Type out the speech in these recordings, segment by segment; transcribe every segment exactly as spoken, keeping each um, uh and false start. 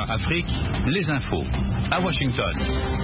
Point Afrique, les infos à Washington.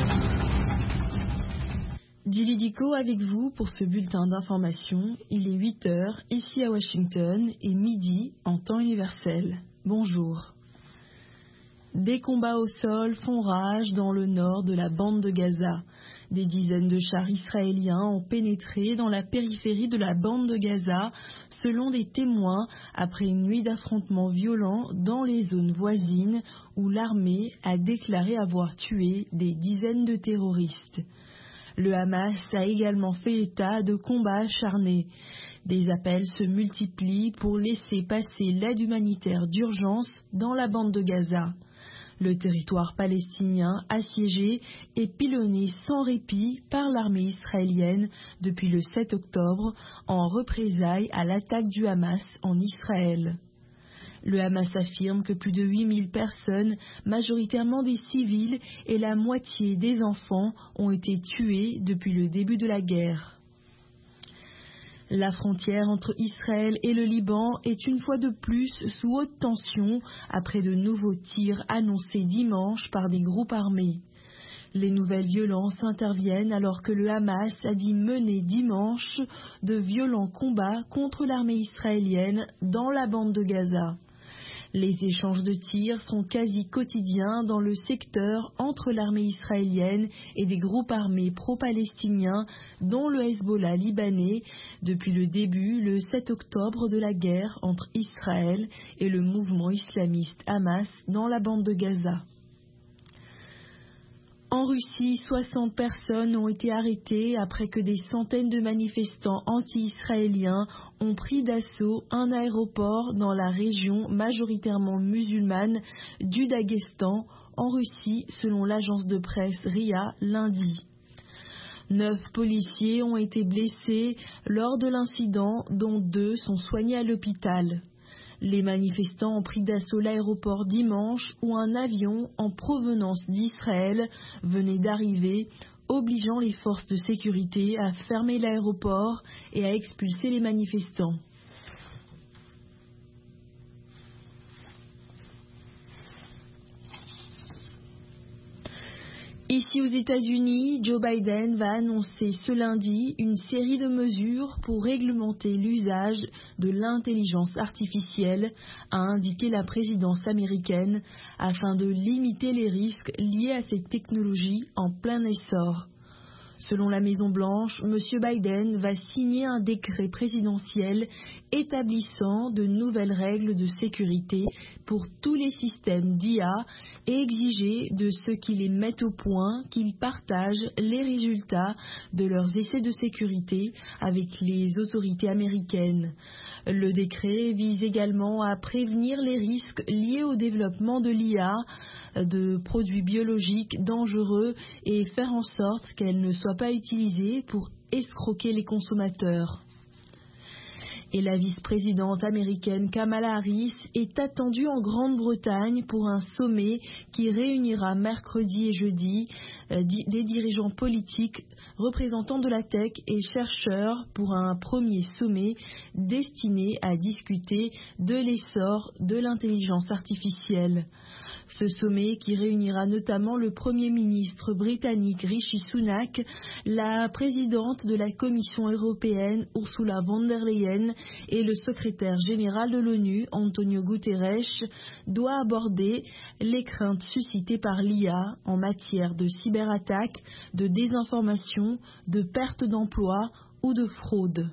Dili Diko avec vous pour ce bulletin d'information. Il est huit heures ici à Washington et midi en temps universel. Bonjour. Des combats au sol font rage dans le nord de la bande de Gaza. Des dizaines de chars israéliens ont pénétré dans la périphérie de la bande de Gaza, selon des témoins, après une nuit d'affrontements violents dans les zones voisines où l'armée a déclaré avoir tué des dizaines de terroristes. Le Hamas a également fait état de combats acharnés. Des appels se multiplient pour laisser passer l'aide humanitaire d'urgence dans la bande de Gaza. Le territoire palestinien assiégé est pilonné sans répit par l'armée israélienne depuis le sept octobre en représailles à l'attaque du Hamas en Israël. Le Hamas affirme que plus de huit mille personnes, majoritairement des civils et la moitié des enfants, ont été tuées depuis le début de la guerre. La frontière entre Israël et le Liban est une fois de plus sous haute tension après de nouveaux tirs annoncés dimanche par des groupes armés. Les nouvelles violences interviennent alors que le Hamas a dit mener dimanche de violents combats contre l'armée israélienne dans la bande de Gaza. Les échanges de tirs sont quasi quotidiens dans le secteur entre l'armée israélienne et des groupes armés pro-palestiniens, dont le Hezbollah libanais, depuis le début, le sept octobre, de la guerre entre Israël et le mouvement islamiste Hamas dans la bande de Gaza. En Russie, soixante personnes ont été arrêtées après que des centaines de manifestants anti-israéliens ont pris d'assaut un aéroport dans la région majoritairement musulmane du Daghestan, en Russie, selon l'agence de presse R I A lundi. Neuf policiers ont été blessés lors de l'incident, dont deux sont soignés à l'hôpital. Les manifestants ont pris d'assaut l'aéroport dimanche où un avion en provenance d'Israël venait d'arriver, obligeant les forces de sécurité à fermer l'aéroport et à expulser les manifestants. Ici aux États-Unis, Joe Biden va annoncer ce lundi une série de mesures pour réglementer l'usage de l'intelligence artificielle, a indiqué la présidence américaine, afin de limiter les risques liés à cette technologie en plein essor. Selon la Maison-Blanche, M. Biden va signer un décret présidentiel établissant de nouvelles règles de sécurité pour tous les systèmes d'I A et exiger de ceux qui les mettent au point qu'ils partagent les résultats de leurs essais de sécurité avec les autorités américaines. Le décret vise également à prévenir les risques liés au développement de l'I A, de produits biologiques dangereux et faire en sorte qu'elle ne soit pas utilisée pour escroquer les consommateurs. Et la vice-présidente américaine Kamala Harris est attendue en Grande-Bretagne pour un sommet qui réunira mercredi et jeudi euh, des dirigeants politiques, représentants de la tech et chercheurs pour un premier sommet destiné à discuter de l'essor de l'intelligence artificielle. Ce sommet, qui réunira notamment le Premier ministre britannique Rishi Sunak, la présidente de la Commission européenne Ursula von der Leyen et le secrétaire général de l'ONU Antonio Guterres, doit aborder les craintes suscitées par l'I A en matière de cyberattaques, de désinformation, de perte d'emploi ou de fraude.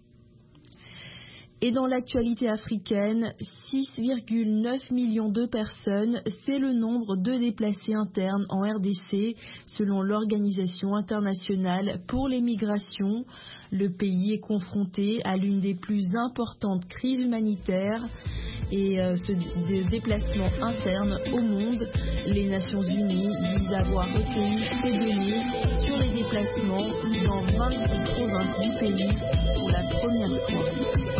Et dans l'actualité africaine, six virgule neuf millions de personnes, c'est le nombre de déplacés internes en R D C, selon l'Organisation internationale pour les migrations. Le pays est confronté à l'une des plus importantes crises humanitaires et euh, ce de déplacement interne au monde. Les Nations Unies disent avoir recueilli ces données sur les déplacements dans vingt-six provinces du pays pour la première fois.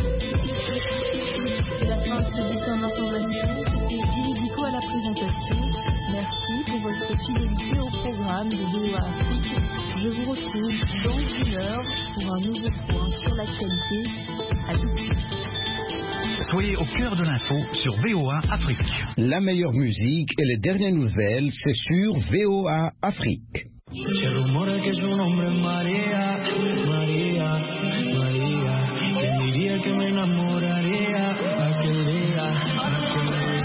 C'est la fin de ce bulletin d'information. C'était Dili Diko à la présentation. Merci pour votre fidélité au programme de V O A Afrique. Je vous retrouve dans une heure pour un nouveau point sur l'actualité. À tout de suite. Soyez au cœur de l'info sur V O A Afrique. La meilleure musique et les dernières nouvelles, c'est sur V O A Afrique. Se rumora que su nombre es María, María, María. ¿Quién diría que me enamoraría aquel día, aquel día?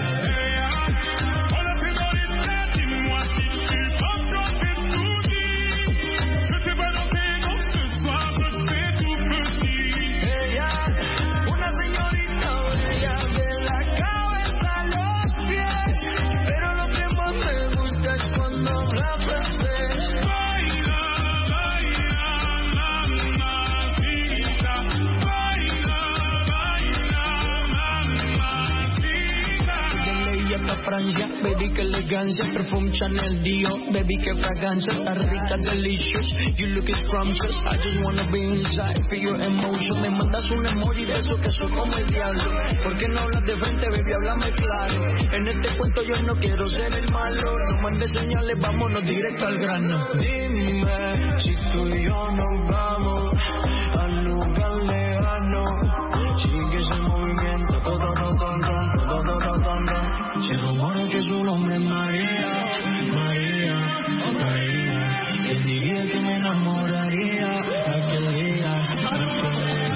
Francia, baby, qué elegancia, perfume Chanel, Dior, baby, qué fragancia, está rica, delicious, you look scrumptious, I just wanna be inside, feel your emotion, me mandas un emoji de eso que soy como el diablo, ¿por qué no hablas de frente, baby, háblame claro, en este cuento yo no quiero ser el malo, no mandes señales, vámonos directo al grano, dime, si tú y yo nos vamos, al lugar lejano, sigue ese movimiento, todo, todo, todo, todo, todo, todo, todo. Se rumora que su nombre es María, María, María. ¿Quién diría que me enamoraría aquel día, aquel día?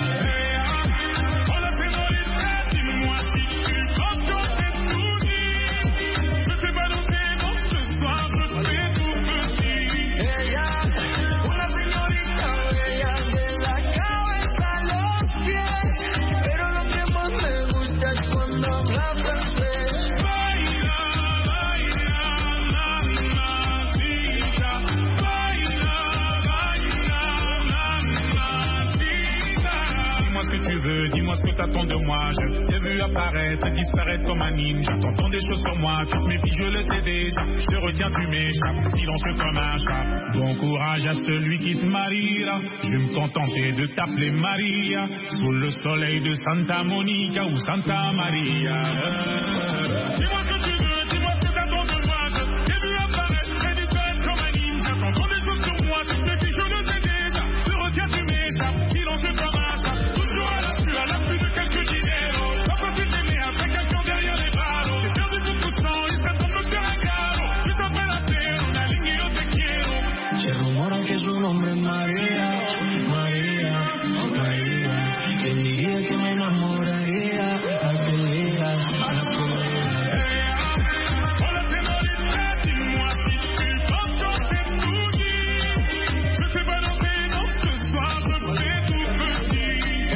Dis-moi ce que t'attends de moi. Je t'ai vu apparaître et disparaître comme un ninja. T'entends des choses sur moi, tu te méfies, je le sais déjà. Je te retiens, tu m'échappes, silencieux comme un chat. Bon courage à celui qui te mariera. Je vais me contenter de t'appeler Maria. Sous le soleil de Santa Monica ou Santa Maria. Dis-moi ce que tu veux, dis-moi ce que t'attends de moi. Je t'ai vu apparaître et disparaître comme un ninja. T'entends des choses sur moi, tu te méfies, je le sais déjà. Je te retiens, tu m'échappes, silencieux comme un chat. À la plus de quelques diners, pas facile d'aimer avec quelqu'un derrière les balles. J'ai perdu beaucoup de sang et ça tombe me faire un galop. Je t'appelle à terre, una línea yo te quiero. Se rumora que su nombre es María, María, María. ¿Quién diría que me enamoraría aquel día, aquel día? Hola señorita, dis-moi si tu penses qu'on s'est tout dit. Je sais pas danser, donc ce soir je fais tout petit.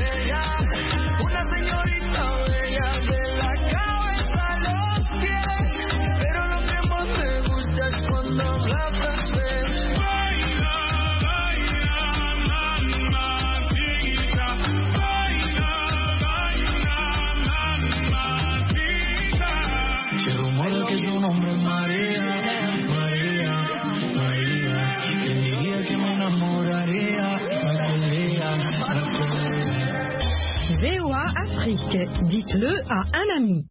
Señorita bella de la cabeza a los pies, pero lo que más me gusta es cuando habla francés. Baila, baila, mamacita, baila, baila, mamacita. Se rumora que su nombre es María, María, María. ¿Quién diría que me enamoraría aquel día, aquel día? V O A Afrique, dites-le à un ami.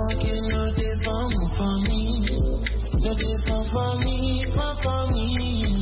Famille, famille, famille.